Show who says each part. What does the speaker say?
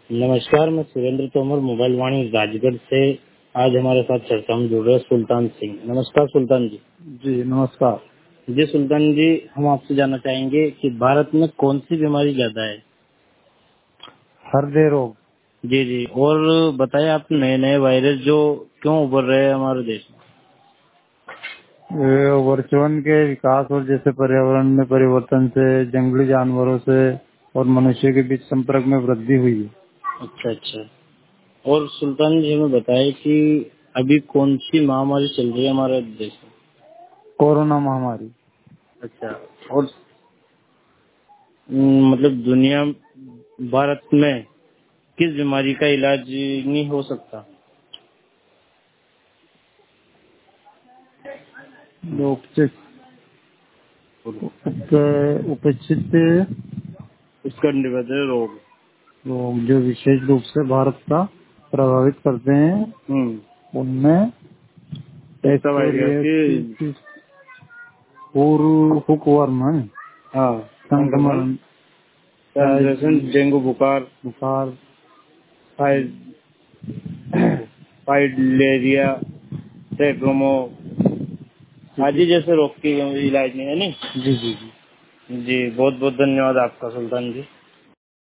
Speaker 1: नमस्कार, मैं सुरेंद्र तोमर, मोबाइल वाणी राजगढ़ से। आज हमारे साथ चर्चा में जुड़ रहे हैं सुल्तान सिंह। नमस्कार सुल्तान जी।
Speaker 2: जी नमस्कार।
Speaker 1: जी सुल्तान जी, हम आपसे जानना चाहेंगे कि भारत में कौन सी बीमारी ज्यादा है?
Speaker 2: हृदय रोग।
Speaker 1: जी जी, और बताएं आप नए नए वायरस जो क्यों उभर रहे हैं हमारे देश
Speaker 2: वर्चुअल के विकास और जैसे पर्यावरण में परिवर्तन से, जंगली जानवरों से और मनुष्य के बीच संपर्क में वृद्धि हुई है।
Speaker 1: अच्छा अच्छा। और सुल्तान जी हमें बताएं कि अभी कौन सी महामारी चल रही है हमारे देश में?
Speaker 2: कोरोना महामारी।
Speaker 1: अच्छा। और मतलब दुनिया, भारत में किस बीमारी का इलाज नहीं हो सकता?
Speaker 2: उपेक्षित
Speaker 1: स्कंदबद्ध रोग।
Speaker 2: रोग जो विशेष रूप से भारत का प्रभावित करते हैं, उनमें
Speaker 1: ऐसा वायरस की
Speaker 2: हुकवर्म
Speaker 1: हाँ
Speaker 2: संक्रमण,
Speaker 1: डेंगू बुखार,
Speaker 2: बुखार,
Speaker 1: फाइलेरिया, टेट्रोमो आदि जैसे रोग के इलाज नहीं है। नहीं
Speaker 2: जी जी जी।
Speaker 1: जी, बहुत बहुत धन्यवाद आपका सुल्तान जी।